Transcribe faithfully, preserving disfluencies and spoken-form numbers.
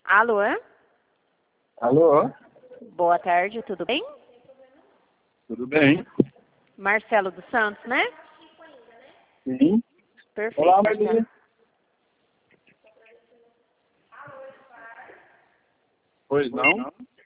Alô? Alô? Boa tarde, tudo bem? Tudo bem? Marcelo dos Santos, né? Sim. Perfeito. Olá, Marli. Pois não?